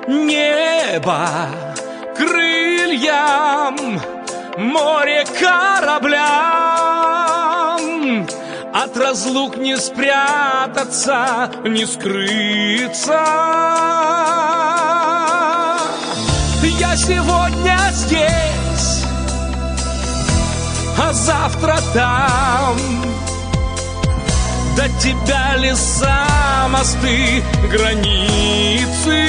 Небо крыльям, море кораблям. От разлук не спрятаться, не скрыться. Я сегодня здесь, а завтра там. До тебя леса, мосты, границы.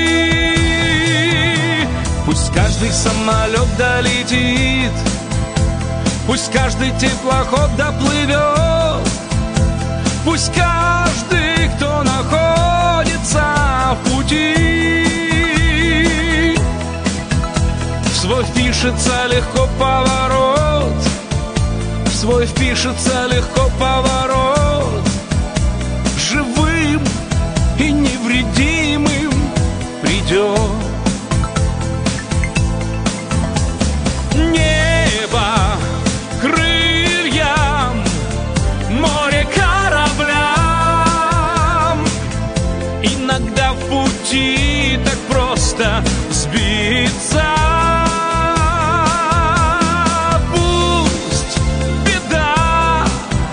Пусть каждый самолет долетит, пусть каждый теплоход доплывет, пусть каждый, кто находится в пути, в свой впишется легко поворот, в свой впишется легко поворот, живым и невредимым придет. Небо крыльям, море кораблям. Иногда в пути так просто сбиться. Пусть беда,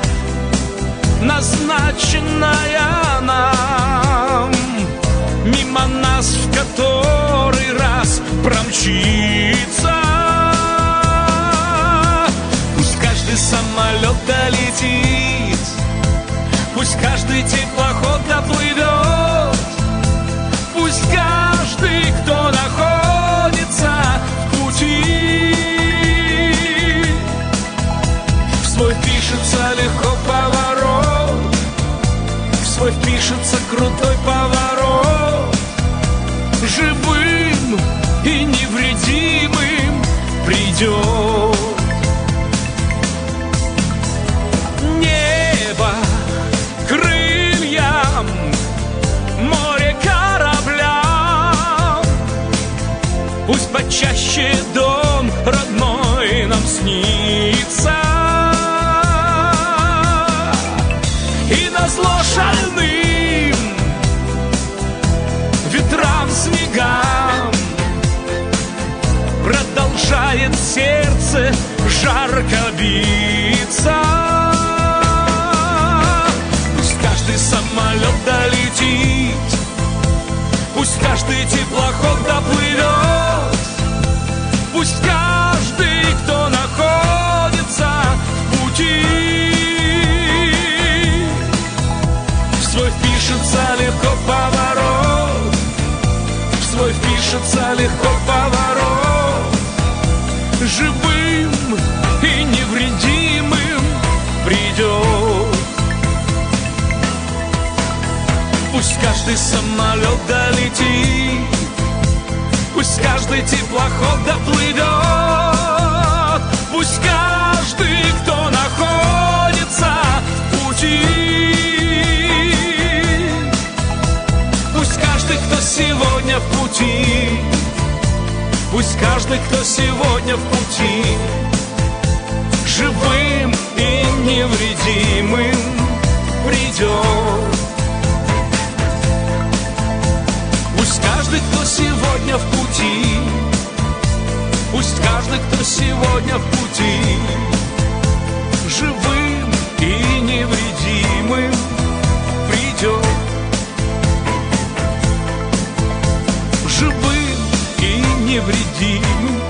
назначенная нам, мимо нас в который раз промчится. Самолет долетит, пусть каждый теплоход доплывет, пусть каждый, кто находится в пути, в свой впишется легко поворот, в свой впишется крутой поворот, живым и невредимым придет. Крыльям, море кораблям. Пусть почаще дом родной нам снится, и назло шальным ветрам, снегам продолжает сердце жарко биться. Самолет долетит, пусть каждый теплоход доплывет, пусть каждый, кто находится в пути, в свой впишется легко поворот, в свой впишется легко поворот, живым и невредимым придет. Пусть каждый самолет долетит, пусть каждый теплоход доплывет, пусть каждый, кто находится в пути, пусть каждый, кто сегодня в пути, пусть каждый, кто сегодня в пути, живым и невредимым придет. Пусть каждый, кто сегодня в пути, пусть каждый, кто сегодня в пути, живым и невредимым придет. Живым и невредимым